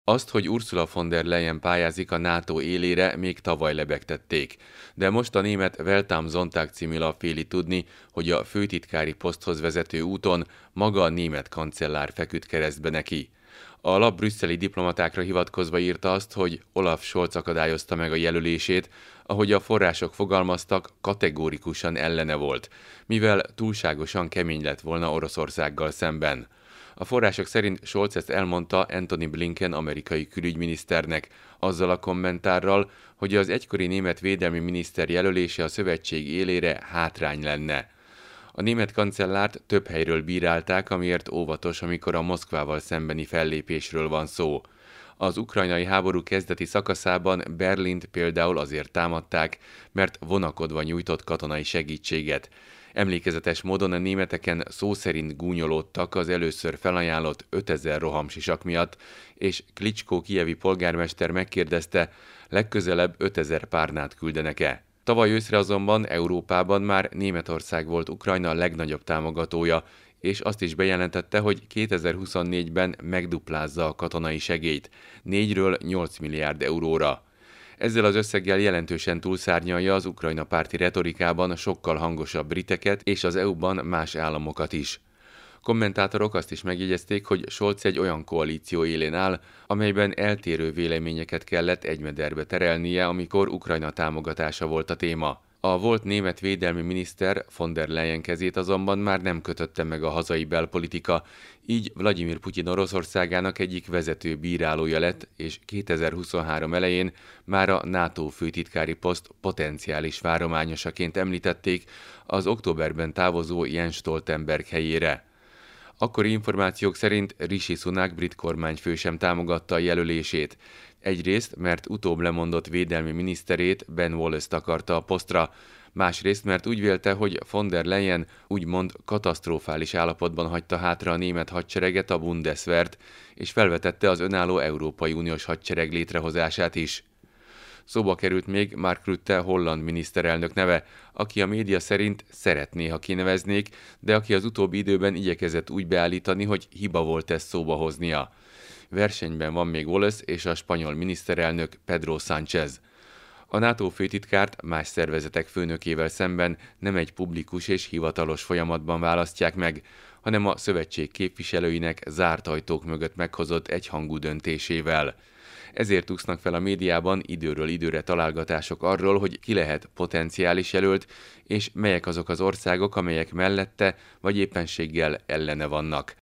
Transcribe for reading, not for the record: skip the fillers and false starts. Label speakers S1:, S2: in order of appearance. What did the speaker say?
S1: Azt, hogy Ursula von der Leyen pályázik a NATO élére, még tavaly lebegtették. De most a német Welt am Sonntag című lap véli tudni, hogy a főtitkári poszthoz vezető úton maga a német kancellár feküdt keresztbe neki. A lap brüsszeli diplomatákra hivatkozva írta azt, hogy Olaf Scholz akadályozta meg a jelölését, ahogy a források fogalmaztak, kategórikusan ellene volt, mivel túlságosan kemény lett volna Oroszországgal szemben. A források szerint Scholz ezt elmondta Antony Blinken amerikai külügyminiszternek, azzal a kommentárral, hogy az egykori német védelmi miniszter jelölése a szövetség élére hátrány lenne. A német kancellárt több helyről bírálták, amiért óvatos, amikor a Moszkvával szembeni fellépésről van szó. Az ukrajnai háború kezdeti szakaszában Berlint például azért támadták, mert vonakodva nyújtott katonai segítséget. Emlékezetes módon a németeken szó szerint gúnyolódtak az először felajánlott 5000 rohamsisak miatt, és Klitschko kijevi polgármester megkérdezte, legközelebb 5000 párnát küldenek-e. Tavaly őszre azonban Európában már Németország volt Ukrajna legnagyobb támogatója, és azt is bejelentette, hogy 2024-ben megduplázza a katonai segélyt, 4-ről 8 milliárd euróra. Ezzel az összeggel jelentősen túlszárnyalja az Ukrajna párti retorikában sokkal hangosabb briteket és az EU-ban más államokat is. Kommentátorok azt is megjegyezték, hogy Scholz egy olyan koalíció élén áll, amelyben eltérő véleményeket kellett egy mederbe terelnie, amikor Ukrajna támogatása volt a téma. A volt német védelmi miniszter von der Leyen kezét azonban már nem kötötte meg a hazai belpolitika, így Vladimir Putyin Oroszországának egyik vezető bírálója lett, és 2023 elején már a NATO főtitkári poszt potenciális várományosaként említették az októberben távozó Jens Stoltenberg helyére. Akkori információk szerint Rishi Sunak brit kormányfő sem támogatta a jelölését. Egyrészt, mert utóbb lemondott védelmi miniszterét, Ben Wallace-t akarta a posztra, másrészt, mert úgy vélte, hogy von der Leyen úgymond katasztrofális állapotban hagyta hátra a német hadsereget, a Bundeswehrt, és felvetette az önálló Európai Uniós hadsereg létrehozását is. Szóba került még Mark Rutte holland miniszterelnök neve, aki a média szerint szeretné, ha kineveznék, de aki az utóbbi időben igyekezett úgy beállítani, hogy hiba volt ezt szóba hoznia. Versenyben van még Wallace és a spanyol miniszterelnök Pedro Sánchez. A NATO főtitkárt más szervezetek főnökével szemben nem egy publikus és hivatalos folyamatban választják meg, hanem a szövetség képviselőinek zárt ajtók mögött meghozott egyhangú döntésével. Ezért úsznak fel a médiában időről időre találgatások arról, hogy ki lehet potenciális jelölt, és melyek azok az országok, amelyek mellette vagy éppenséggel ellene vannak.